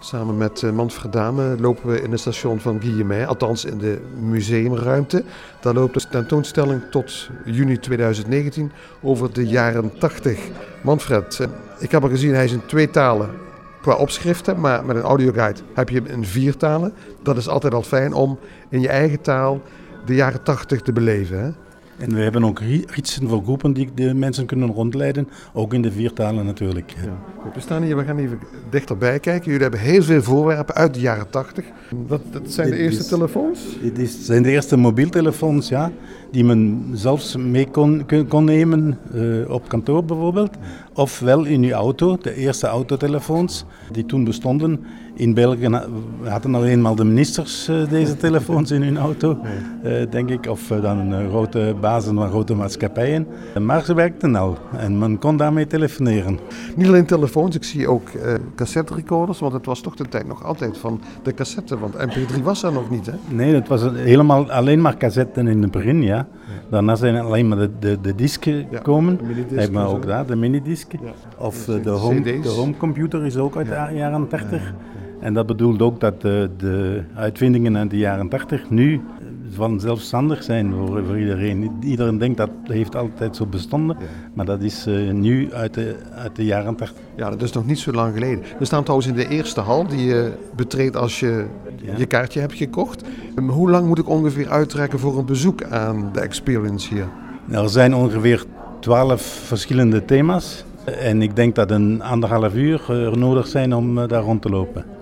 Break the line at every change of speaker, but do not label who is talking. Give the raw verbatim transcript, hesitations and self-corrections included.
Samen met uh, Manfred Dame lopen we in het station van Guillemets, althans in de museumruimte. Daar loopt de tentoonstelling tot juni tweeduizend negentien over de jaren tachtig. Manfred, uh, ik heb al gezien, hij is in twee talen qua opschriften, maar met een audioguide heb je hem in vier talen. Dat is altijd al fijn om in je eigen taal de jaren tachtig te beleven, hè?
En we hebben ook gidsen voor groepen die de mensen kunnen rondleiden, ook in de vier talen natuurlijk.
Ja. We staan hier, we gaan even dichterbij kijken. Jullie hebben heel veel voorwerpen uit de jaren tachtig. Dat, dat zijn de eerste
is,
telefoons?
Het zijn de eerste mobieltelefoons, ja, die men zelfs mee kon, kon nemen uh, op kantoor bijvoorbeeld. Ofwel in uw auto, de eerste autotelefoons die toen bestonden. In België hadden alleen maar de ministers uh, deze telefoons in hun auto, uh, denk ik. Of uh, dan uh, grote bazen van grote maatschappijen. Maar ze werkten al en men kon daarmee telefoneren.
Niet alleen telefoons, ik zie ook uh, cassette recorders. Want het was toch de tijd nog altijd van de cassette. Want M P drie was er nog niet, hè?
Nee, het was helemaal alleen maar cassetten in het begin, ja. Daarna zijn alleen maar de, de, de disken gekomen. Ja, hebben we ook daar, de minidisken. Ja. Of de, de, home, de homecomputer is ook uit de jaren tachtig. Ja. En dat bedoelt ook dat de, de uitvindingen uit de jaren tachtig nu vanzelfstandig zijn voor, voor iedereen. Iedereen denkt dat heeft altijd zo bestonden, ja. Maar dat is uh, nu uit de, uit de jaren tachtig.
Ja, dat is nog niet zo lang geleden. We staan trouwens in de eerste hal die je betreedt als je ja. je kaartje hebt gekocht. Um, hoe lang moet ik ongeveer uittrekken voor een bezoek aan de Experience hier?
Nou, er zijn ongeveer twaalf verschillende thema's. En ik denk dat een anderhalf uur nodig zijn om daar rond te lopen.